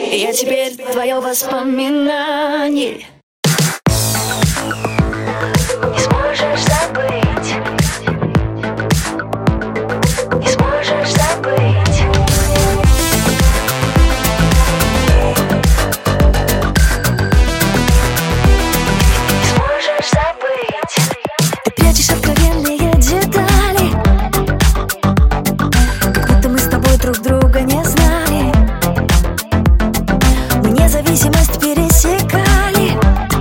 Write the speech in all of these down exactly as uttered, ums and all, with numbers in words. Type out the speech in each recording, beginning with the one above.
Я теперь твое воспоминание. Не сможешь забыть, не сможешь забыть. Не сможешь забыть. Ты прячешь откровенные детали, как будто мы с тобой друг друга не знали. Мы независимость пересекали,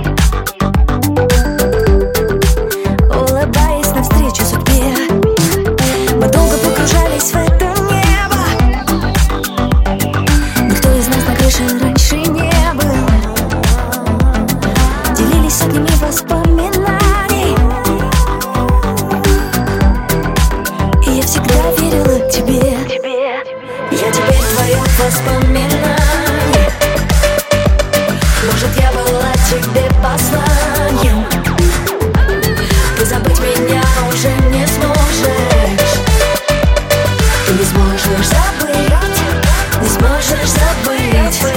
улыбаясь навстречу судьбе. Мы долго погружались в это небо. Никто из нас на крыше раньше не был. Делились сотнями воспоминаний, и я всегда верила тебе. Я теперь твое воспоминание. Может, я была тебе посланием. Ты забыть меня уже не сможешь. Ты не сможешь забыть, не сможешь забыть.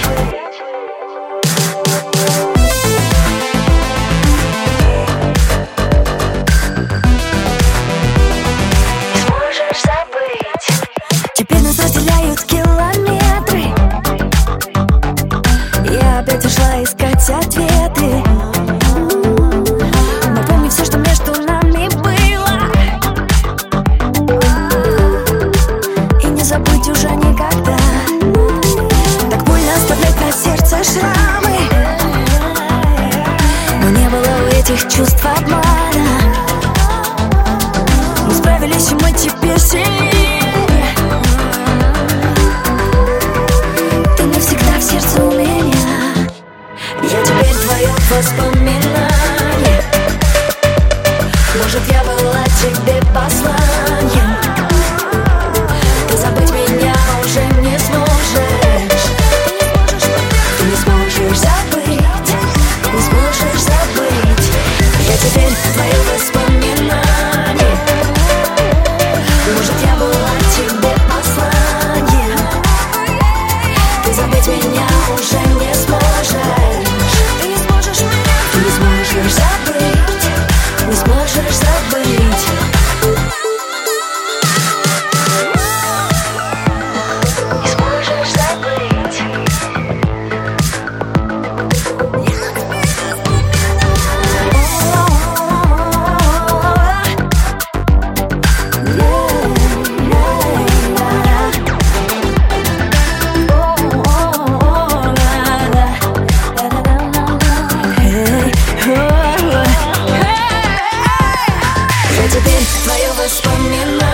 Не сможешь забыть. Теперь нас разделяют километры. Я опять ушла искать ответы. Напомни все, что между нами было, и не забыть уже никогда. Так больно оставлять на сердце шрамы, но не было у этих чувств обмана. Мы справились, и мы теперь сильнее. Ты навсегда в сердце у меня. Я теперь твое воспоминание. Может, я была тебе посланием. Ты забыть меня уже не сможешь. Ты не сможешь забыть, не сможешь забыть. Я теперь твое воспоминание. Может, я была тебе посланием. Ты забыть меня уже не сможешь. Ты не сможешь меня. Ты не сможешь забыть, не сможешь забыть. Не сможешь забыть. Я теперь твое воспоминание.